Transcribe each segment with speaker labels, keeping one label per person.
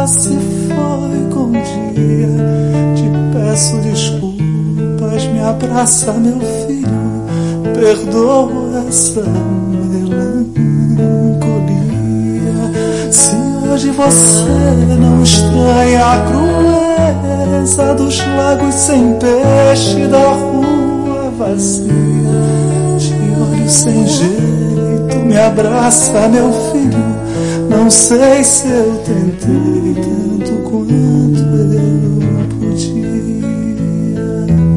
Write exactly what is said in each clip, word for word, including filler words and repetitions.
Speaker 1: já se foi com o dia. Te peço desculpas, me abraça, meu filho, perdoa essa melancolia. Se hoje você não estranha a crueza dos lagos sem peixe, da rua vazia, de olhos sem jeito, me abraça, meu filho. Não sei se eu tentei tanto quanto eu podia.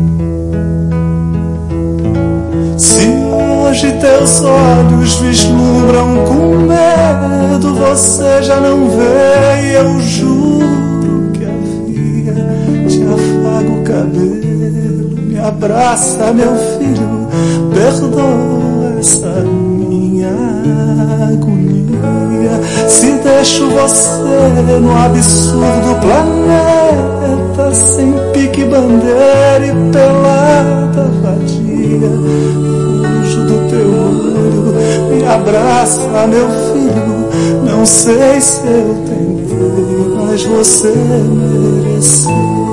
Speaker 1: Se hoje teus olhos vislumbram com medo, você já não vê, e eu juro que havia. Te afago o cabelo, me abraça, meu filho, perdoa essa minha agonia. Se deixo você no absurdo planeta, sem pique, bandeira e pelada vadia, fujo do teu olho, me abraça, meu filho. Não sei se eu tentei, mas você mereceu.